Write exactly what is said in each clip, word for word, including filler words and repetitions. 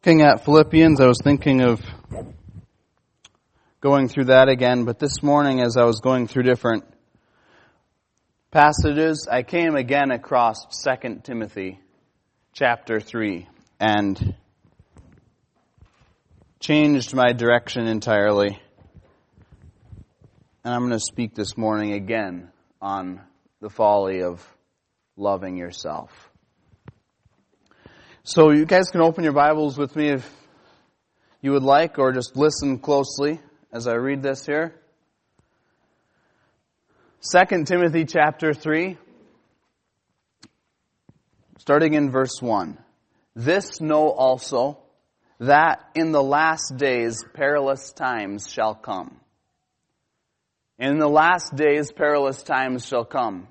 Looking at Philippians, I was thinking of going through that again, but this morning as I was going through different passages, I came again across Second Timothy chapter three and changed my direction entirely. And I'm going to speak this morning again on the folly of loving yourself. So you guys can open your Bibles with me if you would like, or just listen closely as I read this here. Second Timothy chapter three, starting in verse one. This know also, that in the last days perilous times shall come. In the last days perilous times shall come.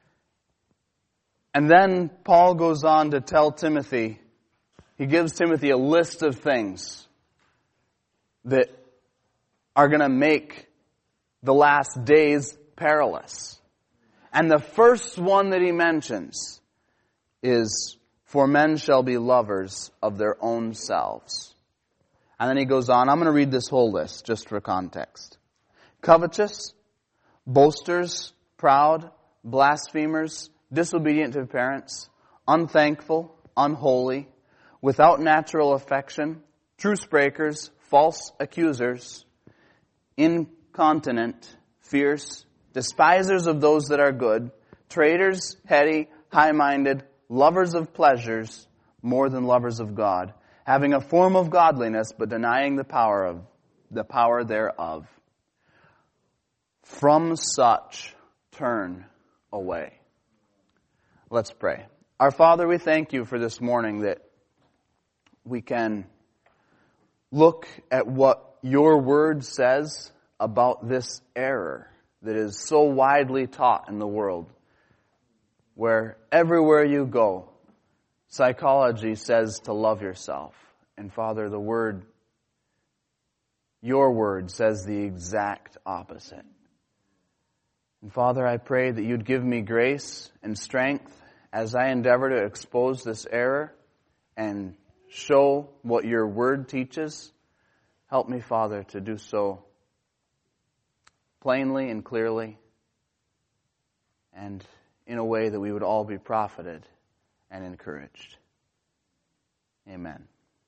And then Paul goes on to tell Timothy, he gives Timothy a list of things that are going to make the last days perilous. And the first one that he mentions is, for men shall be lovers of their own selves. And then he goes on, I'm going to read this whole list just for context. Covetous, boasters, proud, blasphemers, disobedient to parents, unthankful, unholy, without natural affection, truce breakers, false accusers, incontinent, fierce, despisers of those that are good, traitors, heady, high-minded, lovers of pleasures more than lovers of God, having a form of godliness but denying the power of the power thereof. From such turn away. Let's pray. Our Father, we thank you for this morning that we can look at what your word says about this error that is so widely taught in the world, where everywhere you go, psychology says to love yourself. And Father, the word, your word says the exact opposite. And Father, I pray that you'd give me grace and strength as I endeavor to expose this error and show what your word teaches. Help me, Father, to do so plainly and clearly and in a way that we would all be profited and encouraged. Amen.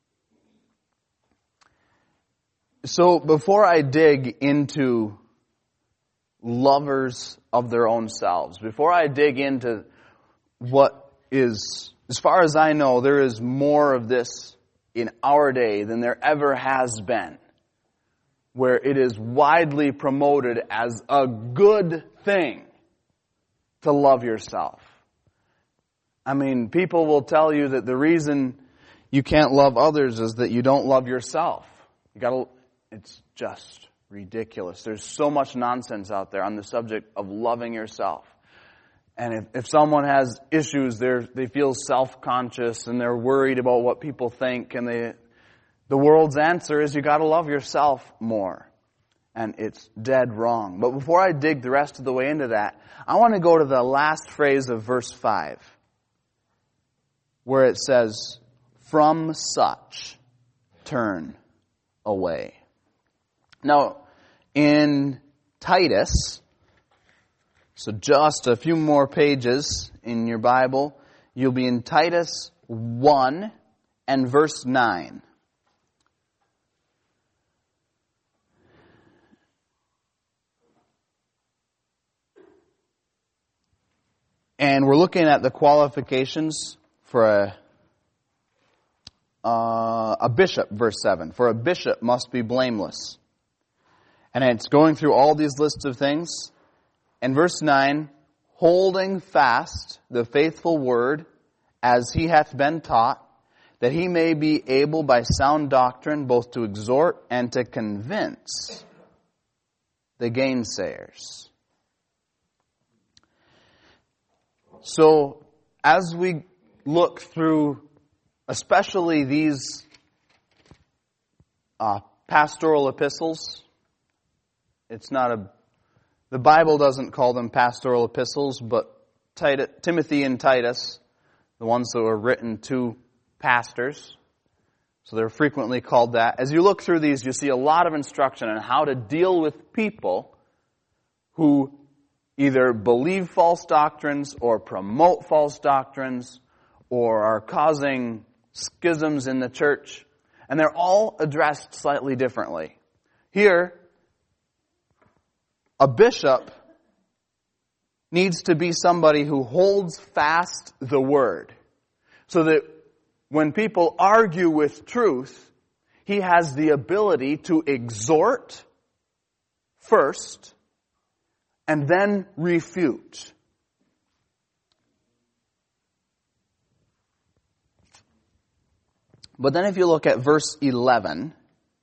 So before I dig into lovers of their own selves, before I dig into what is, as far as I know, there is more of this in our day than there ever has been, where it is widely promoted as a good thing to love yourself. I mean, people will tell you that the reason you can't love others is that you don't love yourself. You gotta, it's just ridiculous. There's so much nonsense out there on the subject of loving yourself. And if, if someone has issues, they they feel self-conscious and they're worried about what people think, and they, the world's answer is you got to love yourself more. And it's dead wrong. But before I dig the rest of the way into that, I want to go to the last phrase of verse five, where it says, from such turn away. Now, in Titus, so just a few more pages in your Bible, you'll be in Titus one and verse nine. And we're looking at the qualifications for a uh, a bishop, verse seven. For a bishop must be blameless. And it's going through all these lists of things. And verse nine, holding fast the faithful word as he hath been taught, that he may be able by sound doctrine both to exhort and to convince the gainsayers. So, as we look through, especially these uh, pastoral epistles, it's not a, the Bible doesn't call them pastoral epistles, but Titus, Timothy and Titus, the ones that were written to pastors, So they're frequently called that. As you look through these, you see a lot of instruction on how to deal with people who either believe false doctrines or promote false doctrines or are causing schisms in the church. And they're all addressed slightly differently. Here, a bishop needs to be somebody who holds fast the word, so that when people argue with truth, he has the ability to exhort first and then refute. But then if you look at verse eleven,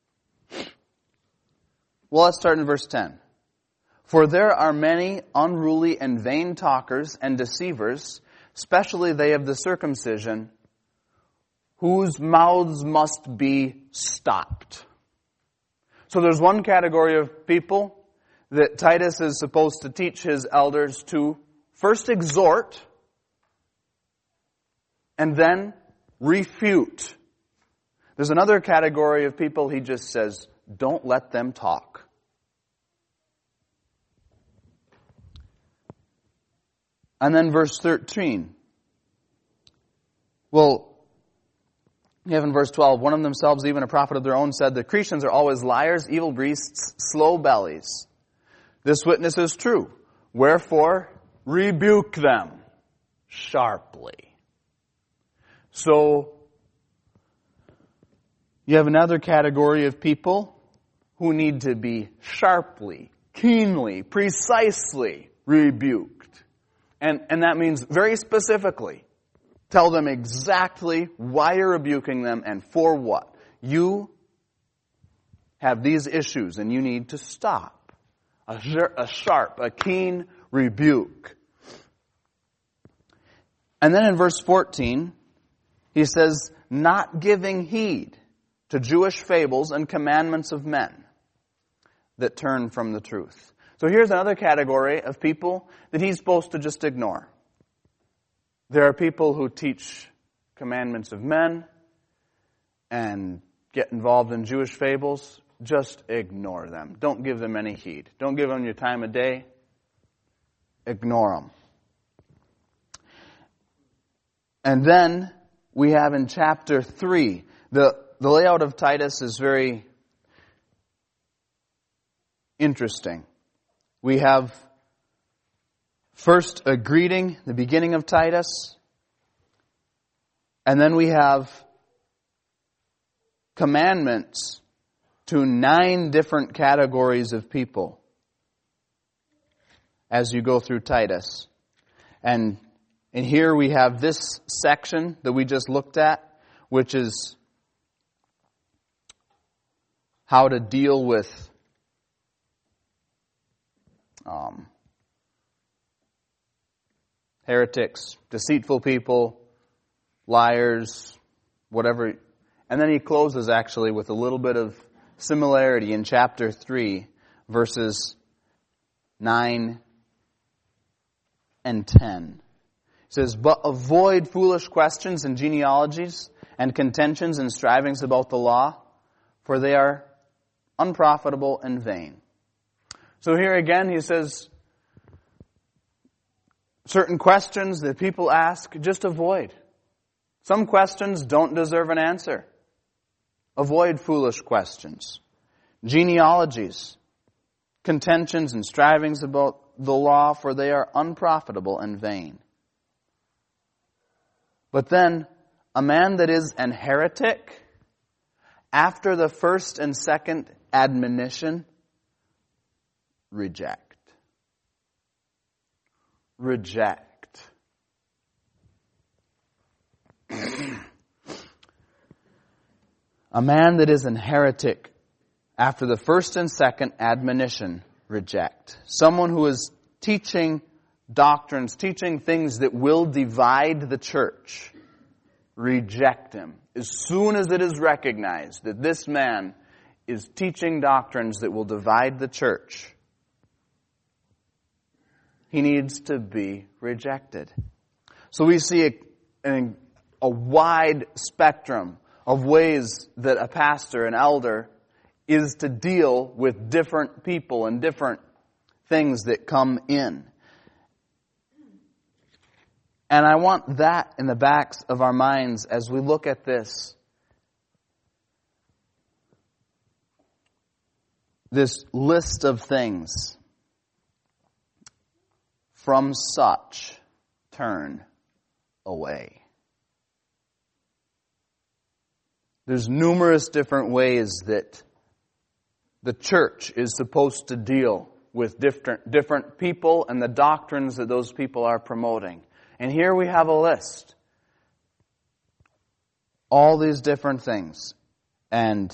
well, let's start in verse ten. For there are many unruly and vain talkers and deceivers, especially they of the circumcision, whose mouths must be stopped. So there's one category of people that Titus is supposed to teach his elders to first exhort and then refute. There's another category of people he just says, don't let them talk. And then verse thirteen. Well, you have in verse twelve, one of themselves, even a prophet of their own, said, the Cretans are always liars, evil beasts, slow bellies. This witness is true. Wherefore, rebuke them sharply. So, you have another category of people who need to be sharply, keenly, precisely rebuked. And, and that means very specifically. Tell them exactly why you're rebuking them and for what. You have these issues and you need to stop. A, a sharp, a keen rebuke. And then in verse fourteen, he says, not giving heed to Jewish fables and commandments of men that turn from the truth. So here's another category of people that he's supposed to just ignore. There are people who teach commandments of men and get involved in Jewish fables. Just ignore them. Don't give them any heed. Don't give them your time of day. Ignore them. And then we have in chapter three, the, the layout of Titus is very interesting. We have first a greeting, the beginning of Titus, and then we have commandments to nine different categories of people as you go through Titus. And, and here we have this section that we just looked at, which is how to deal with Um, heretics, deceitful people, liars, whatever. And then he closes actually with a little bit of similarity in chapter three, verses nine and ten. He says, but avoid foolish questions and genealogies and contentions and strivings about the law, for they are unprofitable and vain. So here again, he says, certain questions that people ask, just avoid. Some questions don't deserve an answer. Avoid foolish questions. Genealogies, contentions and strivings about the law, for they are unprofitable and vain. But then, a man that is an heretic, after the first and second admonition, reject. Reject. A man that is an heretic, after the first and second admonition, reject. Someone who is teaching doctrines, teaching things that will divide the church, reject him. As soon as it is recognized that this man is teaching doctrines that will divide the church, he needs to be rejected. So we see a, a, a wide spectrum of ways that a pastor, an elder, is to deal with different people and different things that come in. And I want that in the backs of our minds as we look at this. This list of things. From such, turn away. There's numerous different ways that the church is supposed to deal with different, different people and the doctrines that those people are promoting. And here we have a list. All these different things. And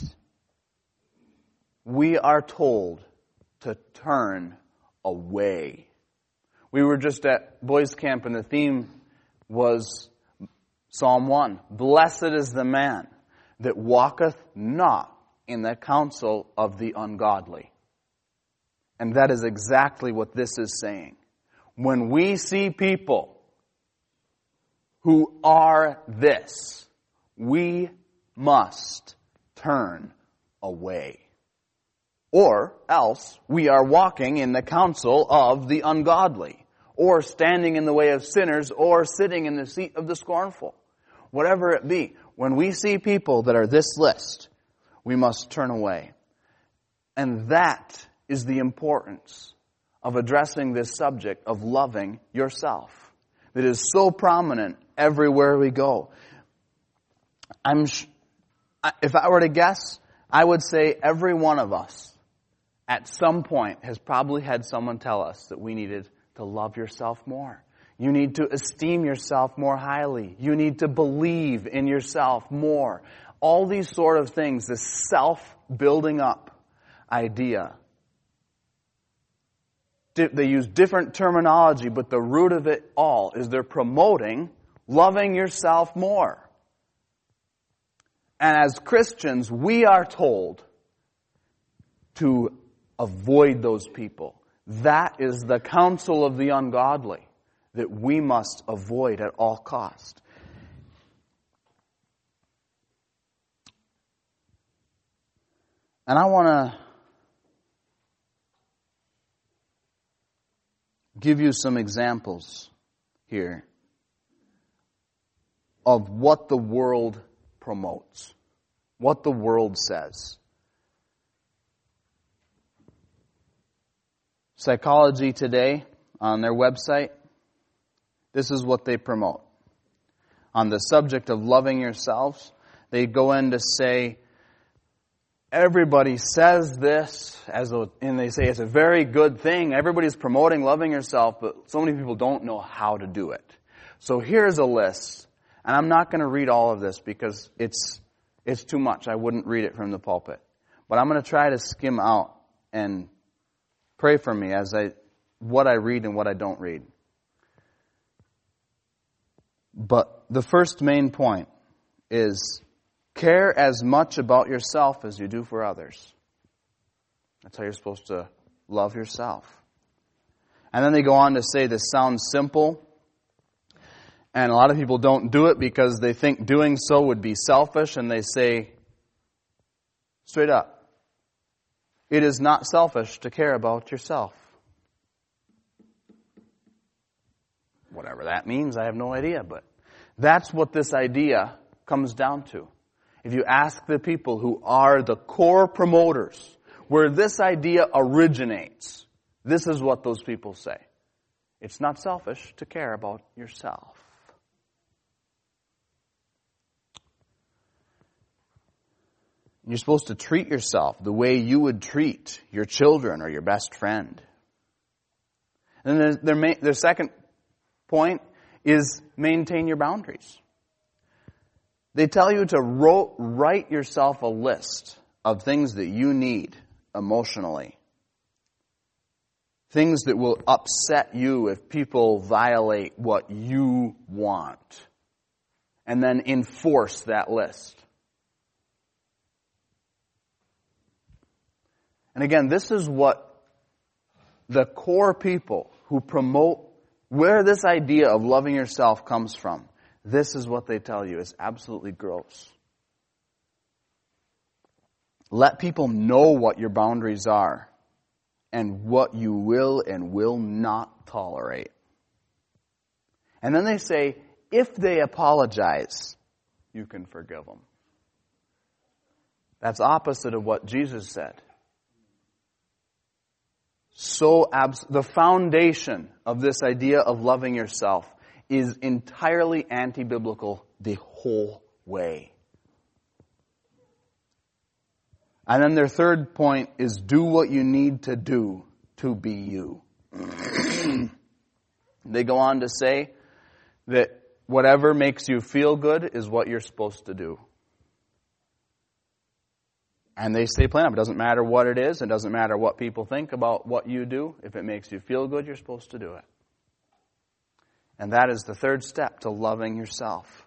we are told to turn away. We were just at boys' camp and the theme was Psalm one. Blessed is the man that walketh not in the counsel of the ungodly. And that is exactly what this is saying. When we see people who are this, we must turn away. Or else we are walking in the counsel of the ungodly, or standing in the way of sinners, or sitting in the seat of the scornful. Whatever it be, when we see people that are this list, we must turn away. And that is the importance of addressing this subject of loving yourself. That is so prominent everywhere we go. I'm, sh- if I were to guess, I would say every one of us at some point has probably had someone tell us that we needed to love yourself more. You need to esteem yourself more highly. You need to believe in yourself more. All these sort of things, this self-building up idea. They use different terminology, but the root of it all is they're promoting loving yourself more. And as Christians, we are told to avoid those people. That is the counsel of the ungodly that we must avoid at all cost. And I want to give you some examples here of what the world promotes, what the world says. Psychology Today, on their website, this is what they promote. On the subject of loving yourselves, they go in to say, everybody says this, as a, and they say it's a very good thing. Everybody's promoting loving yourself, but so many people don't know how to do it. So here's a list, and I'm not going to read all of this because it's it's too much. I wouldn't read it from the pulpit. But I'm going to try to skim out and pray for me as I what I read and what I don't read. But the first main point is care as much about yourself as you do for others. That's how you're supposed to love yourself. And then they go on to say this sounds simple, and a lot of people don't do it because they think doing so would be selfish, and they say straight up, it is not selfish to care about yourself. Whatever that means, I have no idea, but that's what this idea comes down to. If you ask the people who are the core promoters, where this idea originates, this is what those people say. It's not selfish to care about yourself. You're supposed to treat yourself the way you would treat your children or your best friend. And then their, their, their second point is maintain your boundaries. They tell you to ro- write yourself a list of things that you need emotionally. Things that will upset you if people violate what you want. And then enforce that list. And again, this is what the core people who promote, where this idea of loving yourself comes from. This is what they tell you is absolutely gross. Let people know what your boundaries are and what you will and will not tolerate. And then they say, if they apologize, you can forgive them. That's opposite of what Jesus said. So abs- the foundation of this idea of loving yourself is entirely anti-biblical the whole way. And then their third point is do what you need to do to be you. They go on to say that whatever makes you feel good is what you're supposed to do. And they say plain up, it doesn't matter what it is, it doesn't matter what people think about what you do. If it makes you feel good, you're supposed to do it. And that is the third step to loving yourself.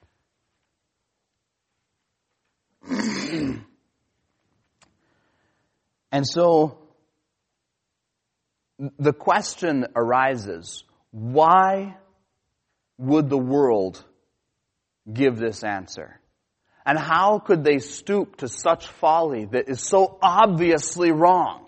And so, the question arises, why would the world give this answer? And how could they stoop to such folly that is so obviously wrong?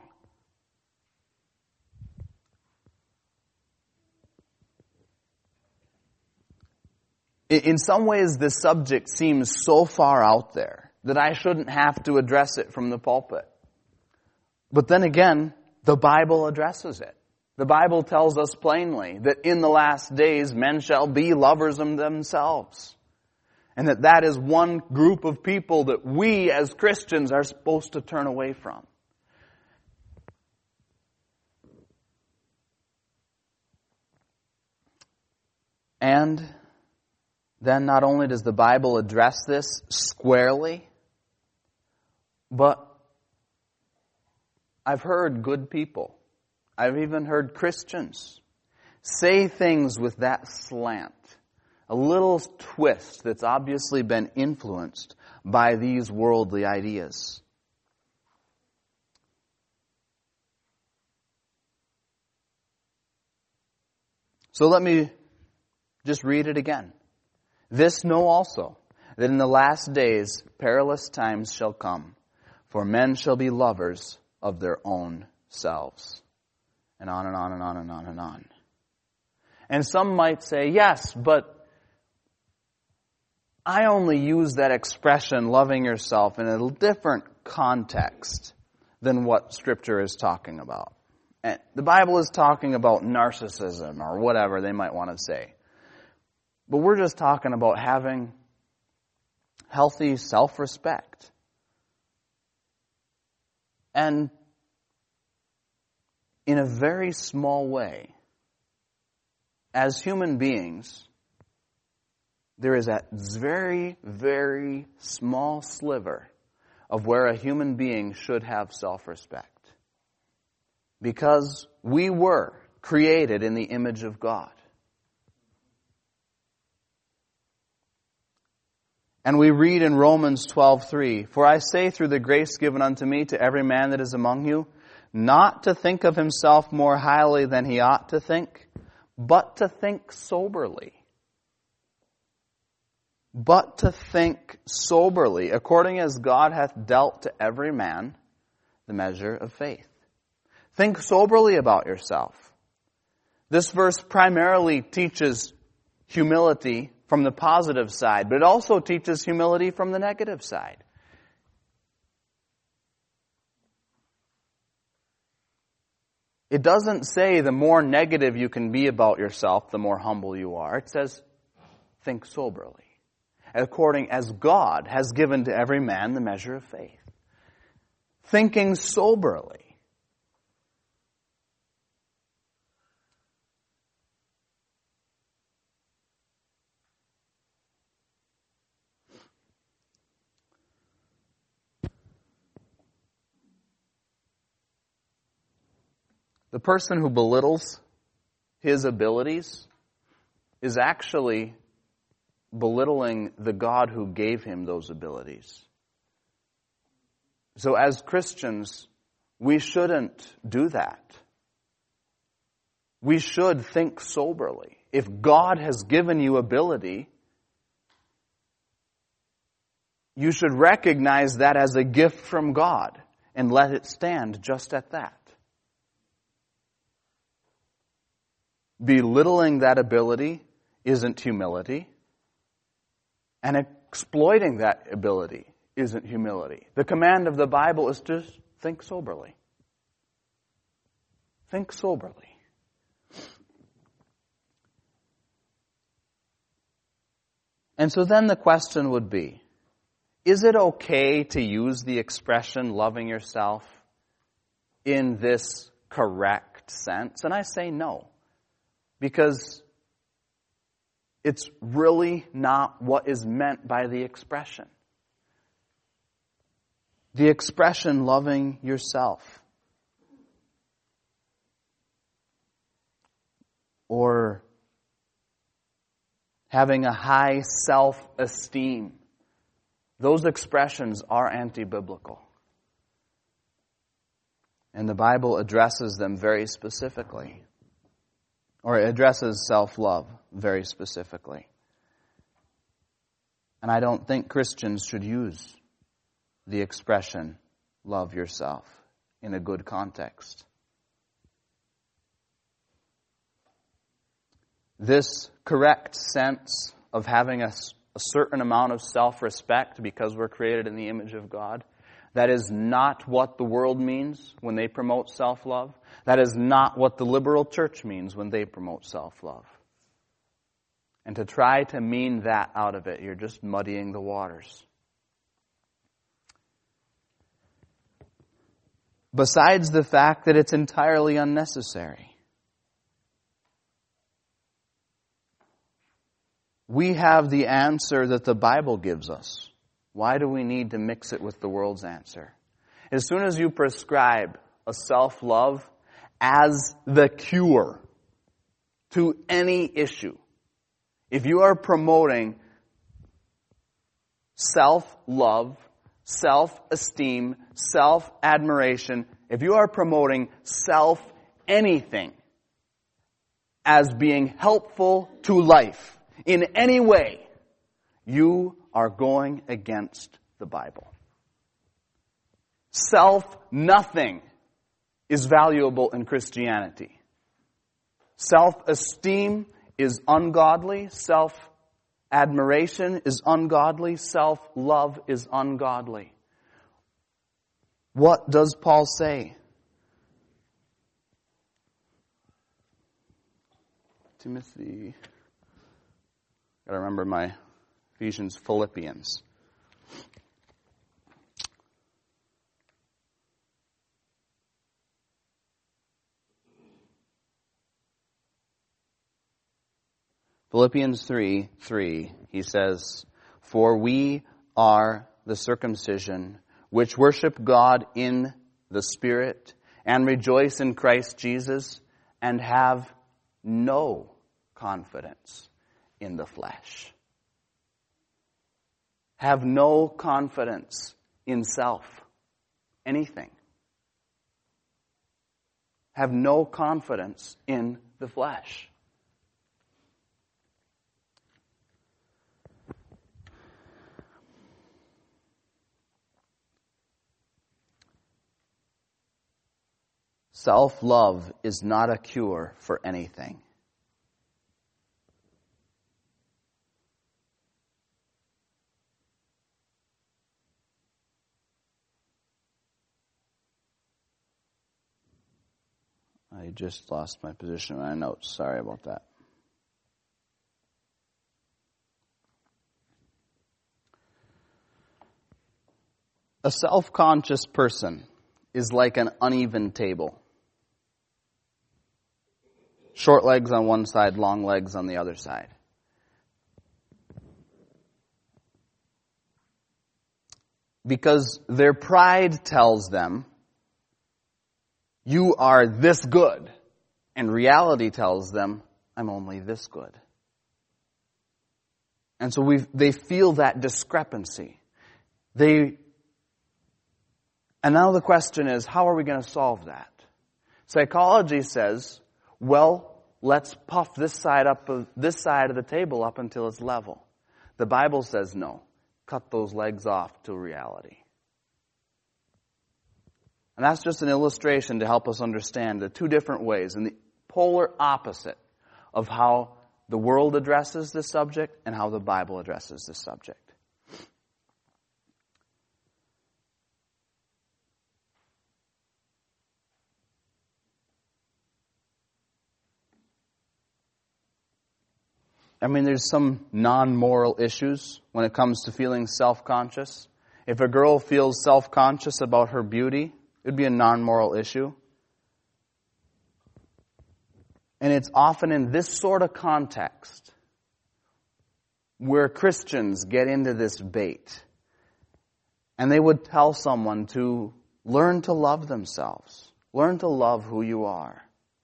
In some ways, this subject seems so far out there that I shouldn't have to address it from the pulpit. But then again, the Bible addresses it. The Bible tells us plainly that in the last days men shall be lovers of themselves. And that that is one group of people that we as Christians are supposed to turn away from. And then not only does the Bible address this squarely, but I've heard good people, I've even heard Christians say things with that slant. A little twist that's obviously been influenced by these worldly ideas. So let me just read it again. This know also, that in the last days perilous times shall come, for men shall be lovers of their own selves. And on and on and on and on and on. And some might say, yes, but I only use that expression, loving yourself, in a different context than what Scripture is talking about. And the Bible is talking about narcissism or whatever they might want to say. But we're just talking about having healthy self-respect. And in a very small way, as human beings, there is a very, very small sliver of where a human being should have self-respect. Because we were created in the image of God. And we read in Romans twelve three, for I say through the grace given unto me to every man that is among you, not to think of himself more highly than he ought to think, but to think soberly. But to think soberly, according as God hath dealt to every man the measure of faith. Think soberly about yourself. This verse primarily teaches humility from the positive side, but it also teaches humility from the negative side. It doesn't say the more negative you can be about yourself, the more humble you are. It says, think soberly, according as God has given to every man the measure of faith. Thinking soberly. The person who belittles his abilities is actually belittling the God who gave him those abilities. So as Christians, we shouldn't do that. We should think soberly. If God has given you ability, you should recognize that as a gift from God and let it stand just at that. Belittling that ability isn't humility, and exploiting that ability isn't humility. The command of the Bible is to think soberly. Think soberly. And so then the question would be, is it okay to use the expression loving yourself in this correct sense? And I say no, because it's really not what is meant by the expression. The expression loving yourself, or having a high self-esteem, those expressions are anti-biblical. And the Bible addresses them very specifically. Or it addresses self-love very specifically. And I don't think Christians should use the expression, love yourself, in a good context. This correct sense of having a, a certain amount of self-respect because we're created in the image of God, that is not what the world means when they promote self-love. That is not what the liberal church means when they promote self-love. And to try to mean that out of it, you're just muddying the waters. Besides the fact that it's entirely unnecessary. We have the answer that the Bible gives us. Why do we need to mix it with the world's answer? As soon as you prescribe a self-love as the cure to any issue, if you are promoting self-love, self-esteem, self-admiration, if you are promoting self-anything as being helpful to life in any way, you are going against the Bible. Self-nothing is valuable in Christianity. Self-esteem is ungodly. Self-admiration is ungodly. Self-love is ungodly. What does Paul say? Timothy. Gotta remember my Ephesians, Philippians. Philippians three, three, he says, "For we are the circumcision which worship God in the Spirit and rejoice in Christ Jesus and have no confidence in the flesh." Have no confidence in self. Anything. Have no confidence in the flesh. Self-love is not a cure for anything. I just lost my position in my notes. Sorry about that. A self-conscious person is like an uneven table. Short legs on one side, long legs on the other side. Because their pride tells them, you are this good. And reality tells them, I'm only this good. And so we they feel that discrepancy. They, and now the question is, how are we going to solve that? Psychology says, well, let's puff this side up, this side of the table up until it's level. The Bible says no. cut those legs off to reality. And that's just an illustration to help us understand the two different ways and the polar opposite of how the world addresses this subject and how the Bible addresses this subject. I mean, there's some non-moral issues when it comes to feeling self-conscious. If a girl feels self-conscious about her beauty, it would be a non-moral issue. And it's often in this sort of context where Christians get into this bait. And they would tell someone to learn to love themselves. Learn to love who you are.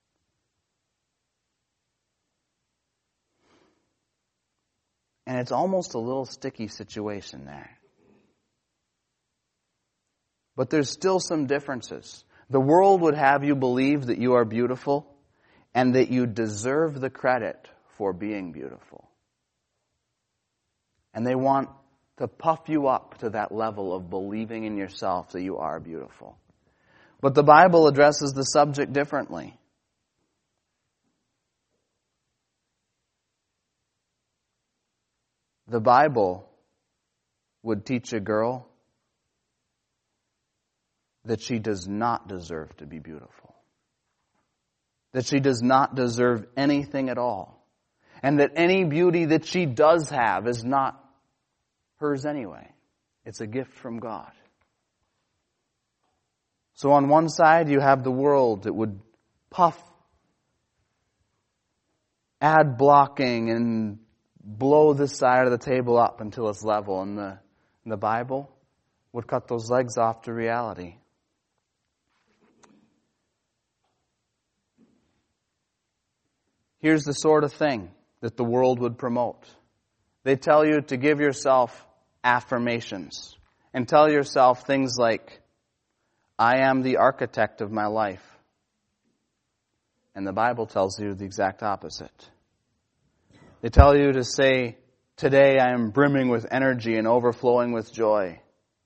And it's almost a little sticky situation there. But there's still some differences. The world would have you believe that you are beautiful and that you deserve the credit for being beautiful. And they want to puff you up to that level of believing in yourself that you are beautiful. But the Bible addresses the subject differently. The Bible would teach a girl that she does not deserve to be beautiful. That she does not deserve anything at all. And that any beauty that she does have is not hers anyway. It's a gift from God. So on one side you have the world that would puff, ad blocking, and blow this side of the table up until it's level. And the, and the Bible would cut those legs off to reality. Here's the sort of thing that the world would promote. They tell you to give yourself affirmations and tell yourself things like, I am the architect of my life. And the Bible tells you the exact opposite. They tell you to say, today I am brimming with energy and overflowing with joy.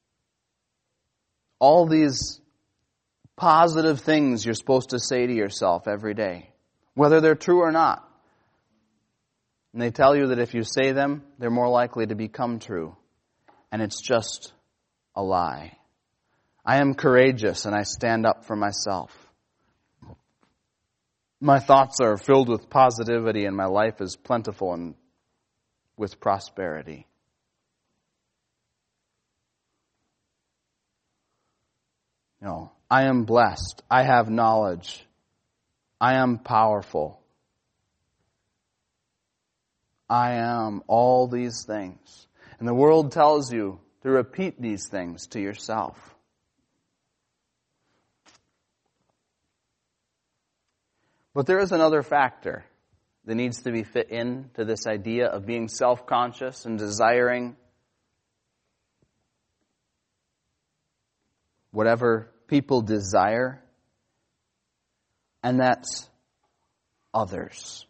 All these positive things you're supposed to say to yourself every day, whether they're true or not. And they tell you that if you say them, they're more likely to become true. And it's just a lie. I am courageous and I stand up for myself. My thoughts are filled with positivity and my life is plentiful and with prosperity. You know, I am blessed. I have knowledge. I am powerful. I am all these things. And the world tells you to repeat these things to yourself. But there is another factor that needs to be fit into this idea of being self-conscious and desiring whatever people desire, and that's others.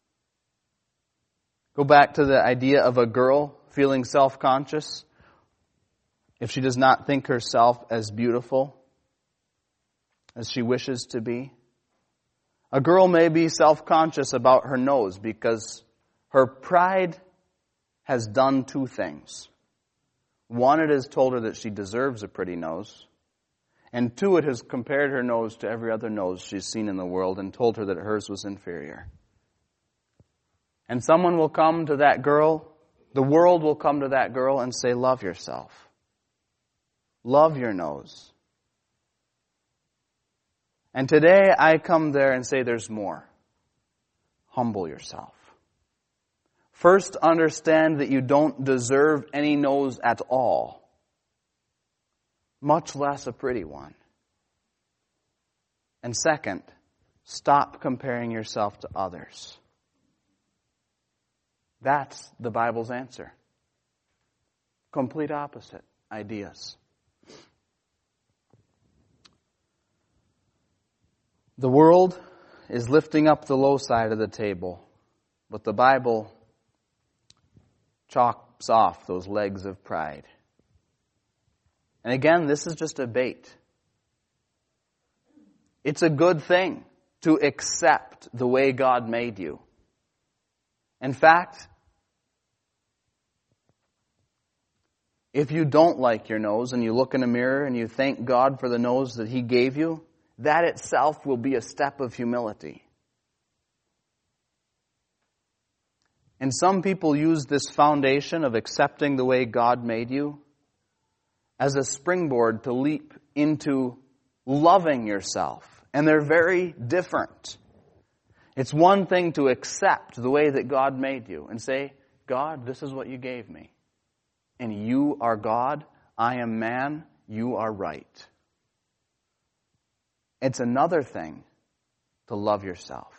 Go back to the idea of a girl feeling self-conscious if she does not think herself as beautiful as she wishes to be. A girl may be self-conscious about her nose because her pride has done two things. One, it has told her that she deserves a pretty nose. And two, it has compared her nose to every other nose she's seen in the world and told her that hers was inferior. And someone will come to that girl, the world will come to that girl and say, love yourself. Love your nose. And today I come there and say there's more. Humble yourself. First, understand that you don't deserve any nose at all, much less a pretty one. And second, stop comparing yourself to others. That's the Bible's answer. Complete opposite ideas. The world is lifting up the low side of the table, but the Bible chalk, chops off those legs of pride. And again, this is just a bait. It's a good thing to accept the way God made you. In fact, if you don't like your nose and you look in a mirror and you thank God for the nose that He gave you, that itself will be a step of humility. And some people use this foundation of accepting the way God made you as a springboard to leap into loving yourself. And they're very different. It's one thing to accept the way that God made you and say, God, this is what you gave me. And you are God, I am man, you are right. It's another thing to love yourself.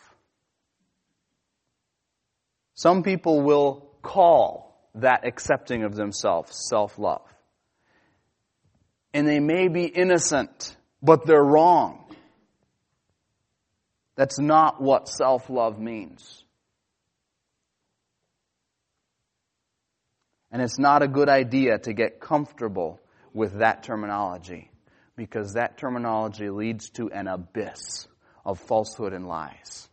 Some people will call that accepting of themselves self-love. And they may be innocent, but they're wrong. That's not what self-love means. And it's not a good idea to get comfortable with that terminology, because that terminology leads to an abyss of falsehood and lies.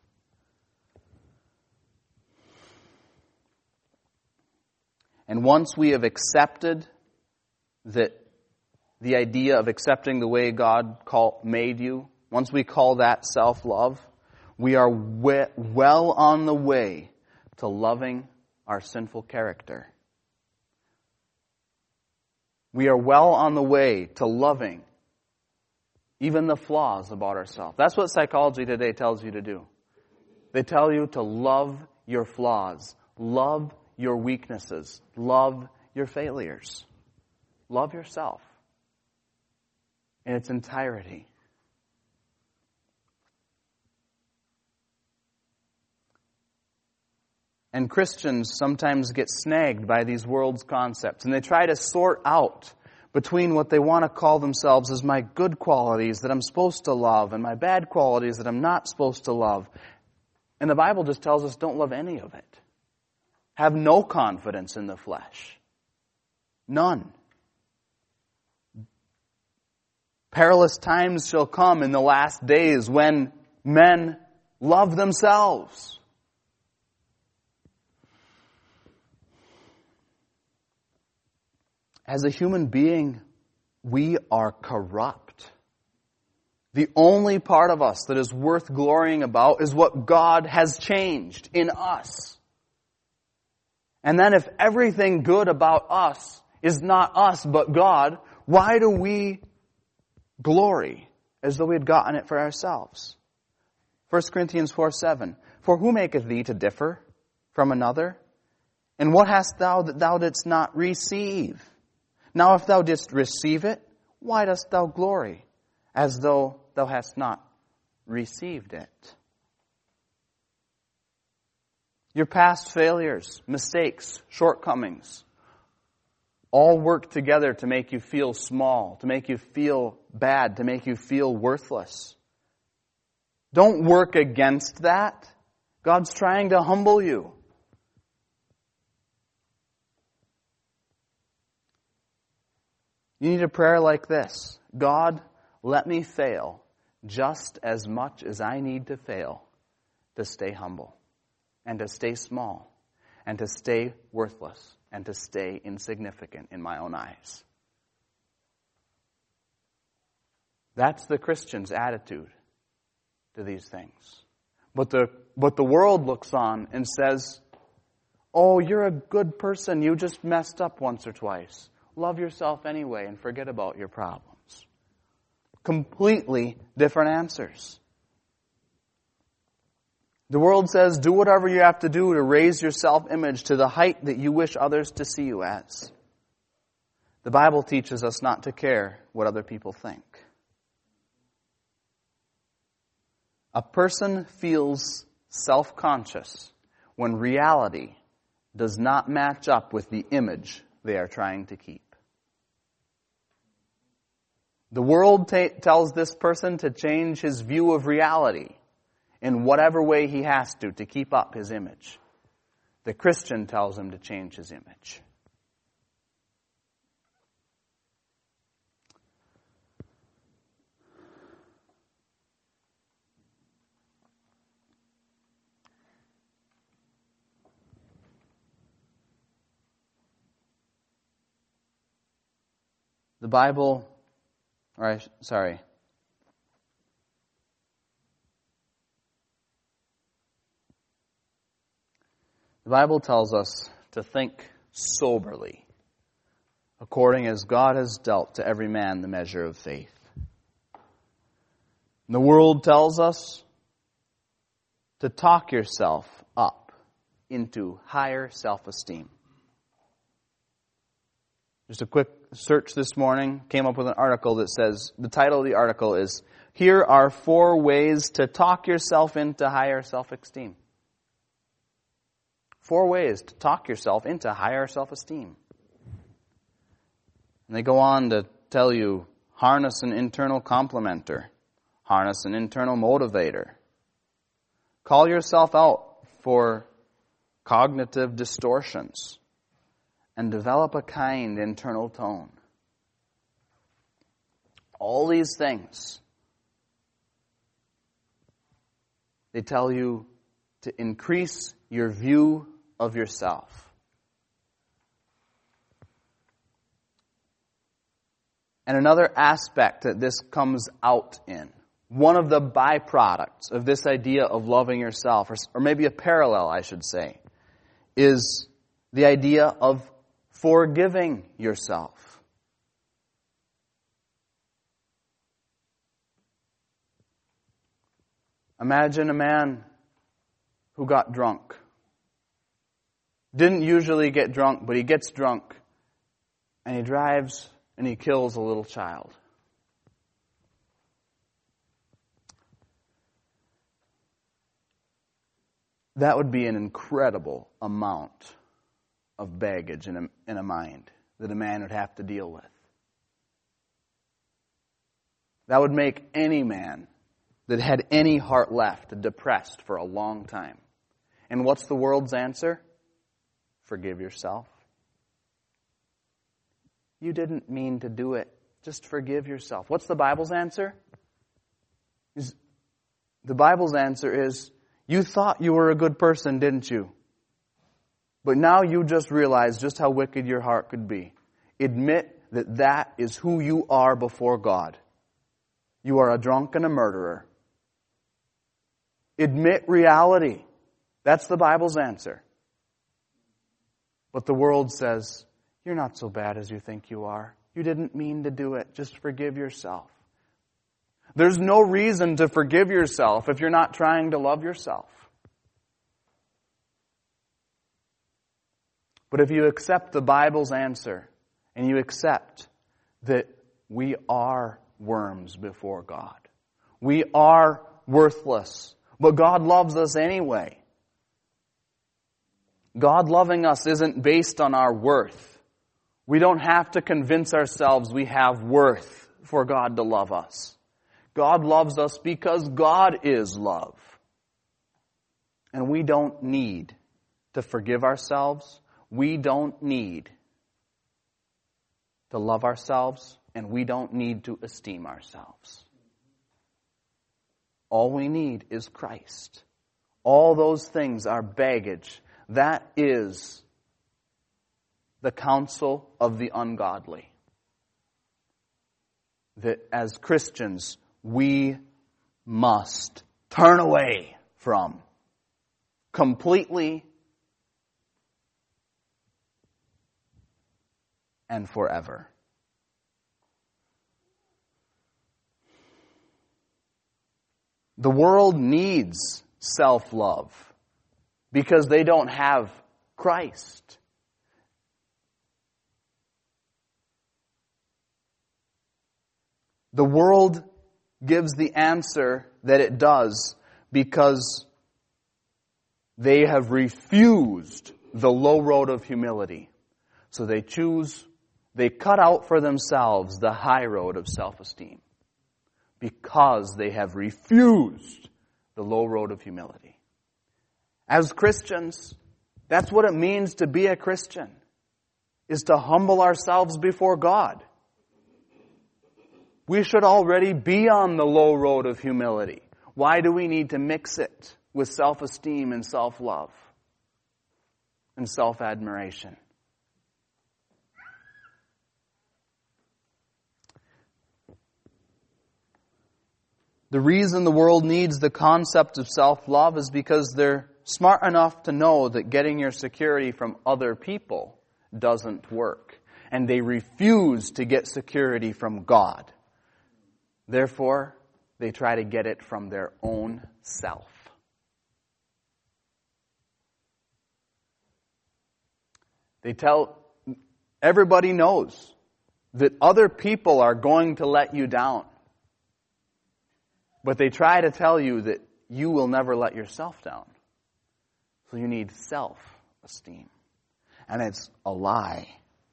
And once we have accepted that the idea of accepting the way God call, made you, once we call that self-love, we are we, well on the way to loving our sinful character. We are well on the way to loving even the flaws about ourselves. That's what psychology today tells you to do. They tell you to love your flaws, love your weaknesses, love your failures. Love yourself in its entirety. And Christians sometimes get snagged by these world's concepts, and they try to sort out between what they want to call themselves as my good qualities that I'm supposed to love and my bad qualities that I'm not supposed to love. And the Bible just tells us don't love any of it. Have no confidence in the flesh. None. Perilous times shall come in the last days when men love themselves. As a human being, we are corrupt. The only part of us that is worth glorying about is what God has changed in us. And then if everything good about us is not us but God, why do we glory as though we had gotten it for ourselves? First Corinthians four seven. For who maketh thee to differ from another? And what hast thou that thou didst not receive? Now if thou didst receive it, why dost thou glory, as though thou hast not received it? Your past failures, mistakes, shortcomings, all work together to make you feel small, to make you feel bad, to make you feel worthless. Don't work against that. God's trying to humble you. You need a prayer like this. God, let me fail just as much as I need to fail to stay humble and to stay small and to stay worthless and to stay insignificant in my own eyes. That's the Christian's attitude to these things. But the, but the world looks on and says, oh, you're a good person. You just messed up once or twice. Love yourself anyway and forget about your problems. Completely different answers. The world says, do whatever you have to do to raise your self-image to the height that you wish others to see you as. The Bible teaches us not to care what other people think. A person feels self-conscious when reality does not match up with the image they are trying to keep. The world t- tells this person to change his view of reality in whatever way he has to to keep up his image. The Christian tells him to change his image. The Bible, or I, sorry. The Bible tells us to think soberly, according as God has dealt to every man the measure of faith. And the world tells us to talk yourself up into higher self-esteem. Just a quick search this morning, came up with an article that says, the title of the article is, "Here are four ways to talk yourself into higher self-esteem." Four ways to talk yourself into higher self-esteem. And they go on to tell you, harness an internal complimenter, harness an internal motivator, call yourself out for cognitive distortions, and develop a kind internal tone. All these things, they tell you to increase your view of yourself. And another aspect that this comes out in, one of the byproducts of this idea of loving yourself, or, or maybe a parallel, I should say, is the idea of forgiving yourself. Imagine a man who got drunk. Didn't usually get drunk, but he gets drunk, and he drives and he kills a little child. That would be an incredible amount of baggage in a, in a mind that a man would have to deal with. That would make any man that had any heart left depressed for a long time. And what's the world's answer? Forgive yourself. You didn't mean to do it. Just forgive yourself. What's the Bible's answer? Is, the Bible's answer is, you thought you were a good person, didn't you? But now you just realize just how wicked your heart could be. Admit that that is who you are before God. You are a drunk and a murderer. Admit reality. That's the Bible's answer. But the world says, you're not so bad as you think you are. You didn't mean to do it. Just forgive yourself. There's no reason to forgive yourself if you're not trying to love yourself. But if you accept the Bible's answer, and you accept that we are worms before God, we are worthless, but God loves us anyway. God loving us isn't based on our worth. We don't have to convince ourselves we have worth for God to love us. God loves us because God is love. And we don't need to forgive ourselves. We don't need to love ourselves. And we don't need to esteem ourselves. All we need is Christ. All those things are baggage. That is the counsel of the ungodly. That as Christians, we must turn away from completely and forever. The world needs self-love because they don't have Christ. The world gives the answer that it does because they have refused the low road of humility. So they choose, they cut out for themselves the high road of self-esteem because they have refused the low road of humility. As Christians, that's what it means to be a Christian, is to humble ourselves before God. We should already be on the low road of humility. Why do we need to mix it with self-esteem and self-love and self-admiration? The reason the world needs the concept of self-love is because they're smart enough to know that getting your security from other people doesn't work. And they refuse to get security from God. Therefore, they try to get it from their own self. They tell, everybody knows that other people are going to let you down. But they try to tell you that you will never let yourself down. So you need self-esteem. And it's a lie.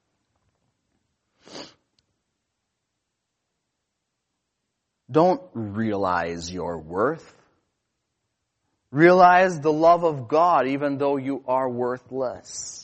Don't realize your worth. Realize the love of God even though you are worthless.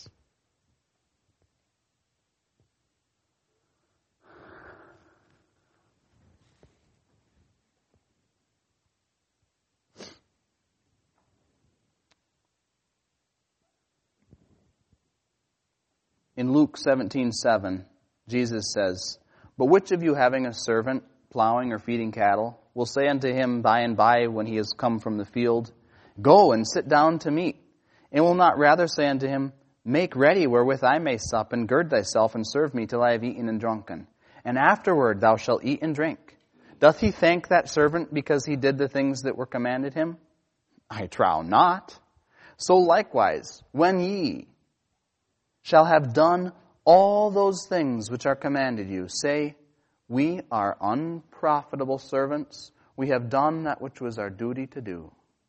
In Luke seventeen seven, Jesus says, "But which of you having a servant plowing or feeding cattle will say unto him by and by when he has come from the field, Go and sit down to meat, and will not rather say unto him, Make ready wherewith I may sup, and gird thyself and serve me till I have eaten and drunken, and afterward thou shalt eat and drink. Doth he thank that servant because he did the things that were commanded him? I trow not. So likewise, when ye shall have done all those things which are commanded you, say, We are unprofitable servants. We have done that which was our duty to do."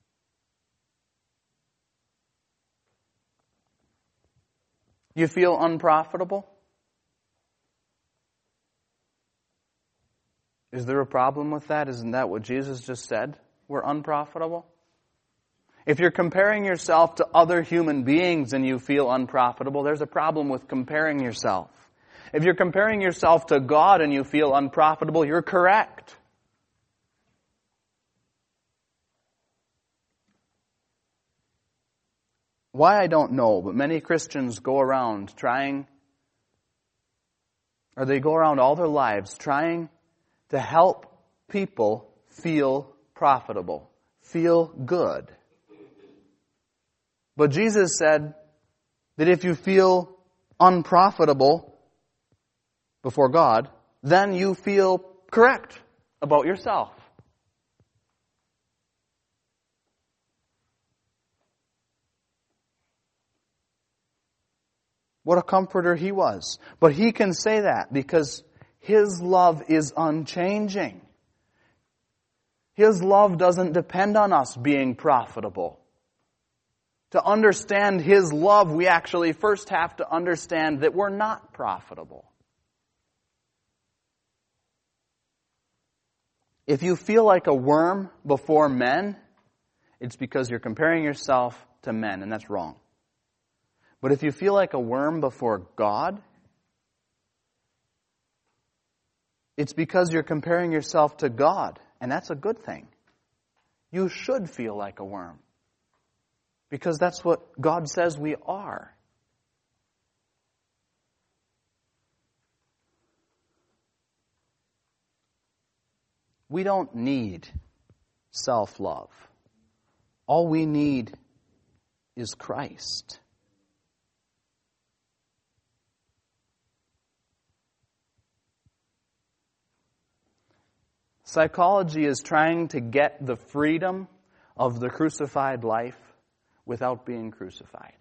You feel unprofitable? Is there a problem with that? Isn't that what Jesus just said? We're unprofitable? If you're comparing yourself to other human beings and you feel unprofitable, there's a problem with comparing yourself. If you're comparing yourself to God and you feel unprofitable, you're correct. Why, I don't know, but many Christians go around trying, or they go around all their lives trying to help people feel profitable, feel good. But Jesus said that if you feel unprofitable before God, then you feel correct about yourself. What a comforter he was. But he can say that because his love is unchanging. His love doesn't depend on us being profitable. To understand his love, we actually first have to understand that we're not profitable. If you feel like a worm before men, it's because you're comparing yourself to men, and that's wrong. But if you feel like a worm before God, it's because you're comparing yourself to God, and that's a good thing. You should feel like a worm, because that's what God says we are. We don't need self-love. All we need is Christ. Psychology is trying to get the freedom of the crucified life without being crucified.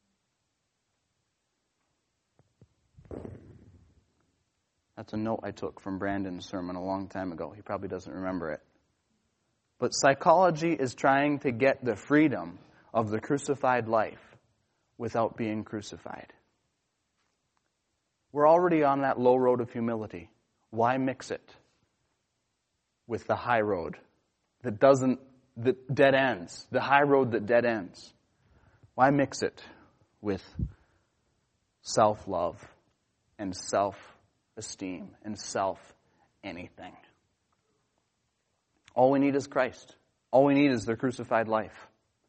That's a note I took from Brandon's sermon a long time ago. He probably doesn't remember it. But psychology is trying to get the freedom of the crucified life without being crucified. We're already on that low road of humility. Why mix it with the high road that doesn't, that dead ends, the high road that dead ends? Why mix it with self-love and self-esteem and self-anything? All we need is Christ. All we need is the crucified life.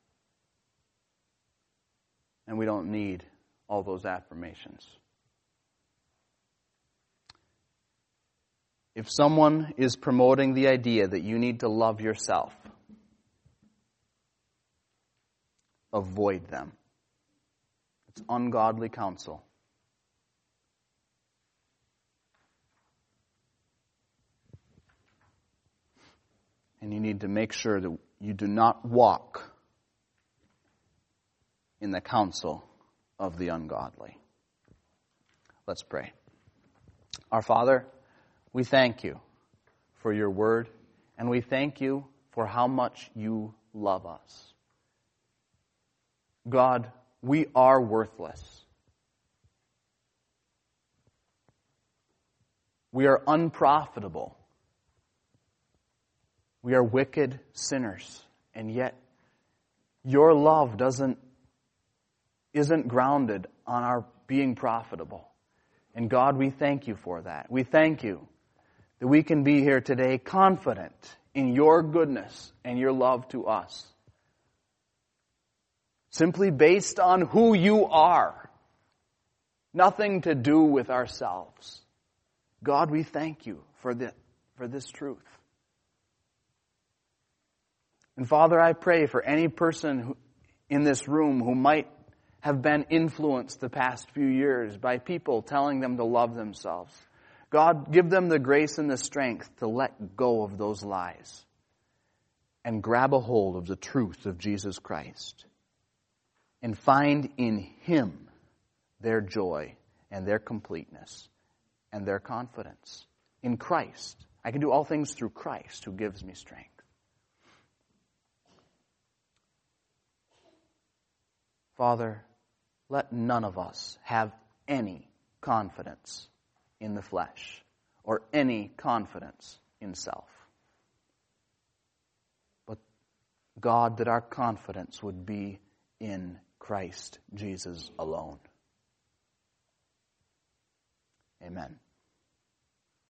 And we don't need all those affirmations. If someone is promoting the idea that you need to love yourself, avoid them. It's ungodly counsel. And you need to make sure that you do not walk in the counsel of the ungodly. Let's pray. Our Father, we thank you for your word, and we thank you for how much you love us. God, we are worthless. We are unprofitable. We are wicked sinners, and yet your love doesn't isn't grounded on our being profitable. And God, we thank you for that. We thank you that we can be here today confident in your goodness and your love to us. Simply based on who you are. Nothing to do with ourselves. God, we thank you for this, for this truth. And Father, I pray for any person who, in this room who might have been influenced the past few years by people telling them to love themselves. God, give them the grace and the strength to let go of those lies and grab a hold of the truth of Jesus Christ and find in Him their joy and their completeness and their confidence. In Christ. I can do all things through Christ who gives me strength. Father, let none of us have any confidence in the flesh or any confidence in self. But God, that our confidence would be in Christ Jesus alone. Amen.